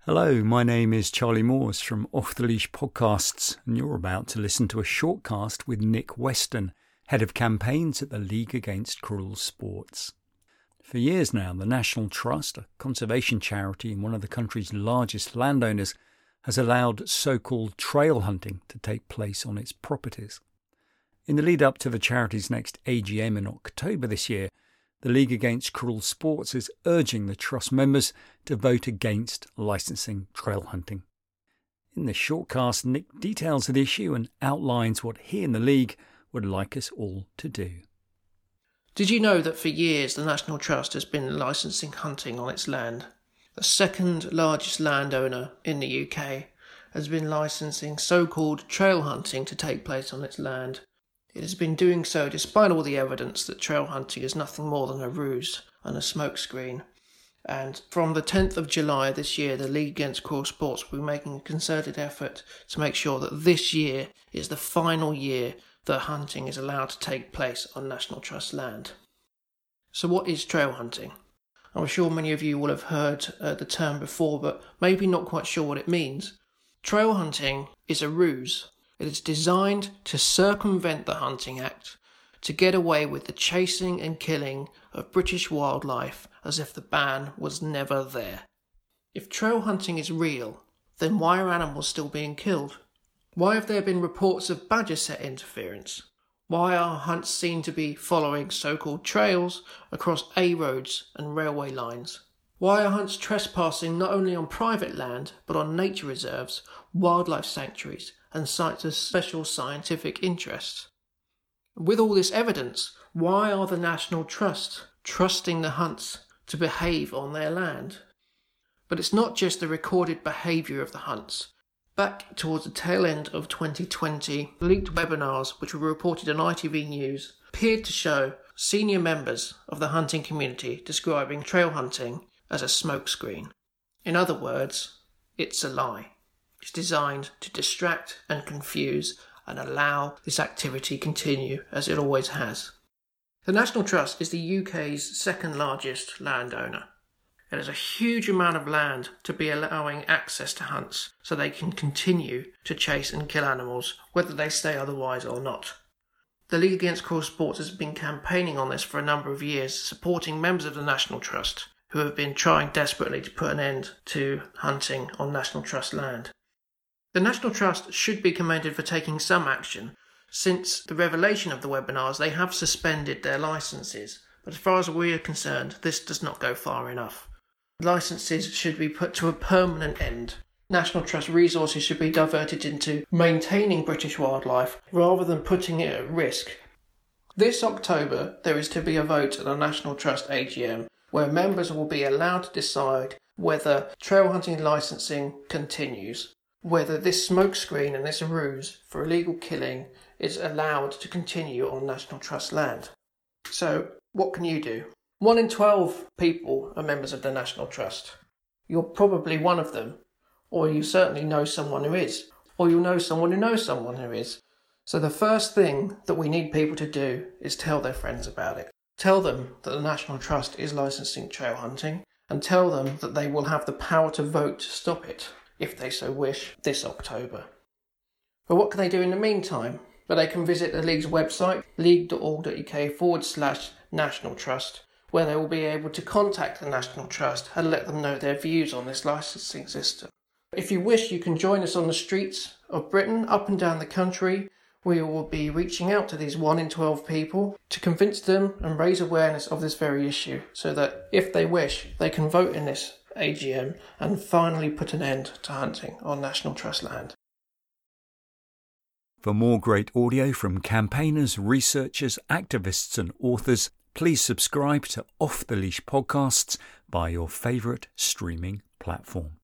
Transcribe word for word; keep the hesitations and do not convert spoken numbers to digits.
Hello, my name is Charlie Moores from Off the Leash Podcasts, and you're about to listen to a shortcast with Nick Weston, Head of Campaigns at the League Against Cruel Sports. For years now, the National Trust, a conservation charity and one of the country's largest landowners, has allowed so-called trail hunting to take place on its properties. In the lead up to the charity's next A G M in October this year, the League Against Cruel Sports is urging the Trust members to vote against licensing trail hunting. In this shortcast, Nick details the issue and outlines what he and the League would like us all to do. Did you know that for years the National Trust has been licensing hunting on its land? The second largest landowner in the U K has been licensing so-called trail hunting to take place on its land. It has been doing so despite all the evidence that trail hunting is nothing more than a ruse and a smokescreen. And from the tenth of July this year, the League Against Cruel Sports will be making a concerted effort to make sure that this year is the final year that hunting is allowed to take place on National Trust land. So what is trail hunting? I'm sure many of you will have heard uh, the term before, but maybe not quite sure what it means. Trail hunting is a ruse. It is designed to circumvent the Hunting Act, to get away with the chasing and killing of British wildlife as if the ban was never there. If trail hunting is real, then why are animals still being killed? Why have there been reports of badger set interference? Why are hunts seen to be following so-called trails across A roads and railway lines? Why are hunts trespassing not only on private land, but on nature reserves, wildlife sanctuaries, and sites of special scientific interest? With all this evidence, why are the National Trust trusting the hunts to behave on their land? But it's not just the recorded behaviour of the hunts. Back towards the tail end of twenty twenty, leaked webinars which were reported on I T V News appeared to show senior members of the hunting community describing trail hunting as a smokescreen. In other words, it's a lie. It's designed to distract and confuse and allow this activity continue as it always has. The National Trust is the U K's second largest landowner. It has a huge amount of land to be allowing access to hunts so they can continue to chase and kill animals whether they say otherwise or not. The League Against Cruel Sports has been campaigning on this for a number of years, supporting members of the National Trust who have been trying desperately to put an end to hunting on National Trust land. The National Trust should be commended for taking some action. Since the revelation of the webinars, they have suspended their licences, but as far as we are concerned, this does not go far enough. Licences should be put to a permanent end. National Trust resources should be diverted into maintaining British wildlife rather than putting it at risk. This October, there is to be a vote at the National Trust A G M where members will be allowed to decide whether trail hunting licensing continues, whether this smokescreen and this ruse for illegal killing is allowed to continue on National Trust land. So, what can you do? One in twelve people are members of the National Trust. You're probably one of them, or you certainly know someone who is, or you'll know someone who knows someone who is. So the first thing that we need people to do is tell their friends about it. Tell them that the National Trust is licensing trail hunting, and tell them that they will have the power to vote to stop it, if they so wish, this October. But what can they do in the meantime? But they can visit the League's website, league.org.uk forward slash National Trust, where they will be able to contact the National Trust and let them know their views on this licensing system. If you wish, you can join us on the streets of Britain, up and down the country. We will be reaching out to these one in twelve people to convince them and raise awareness of this very issue, so that if they wish, they can vote in this A G M and finally put an end to hunting on National Trust land. For more great audio from campaigners, researchers, activists and authors, please subscribe to Off the Leash Podcasts by your favourite streaming platform.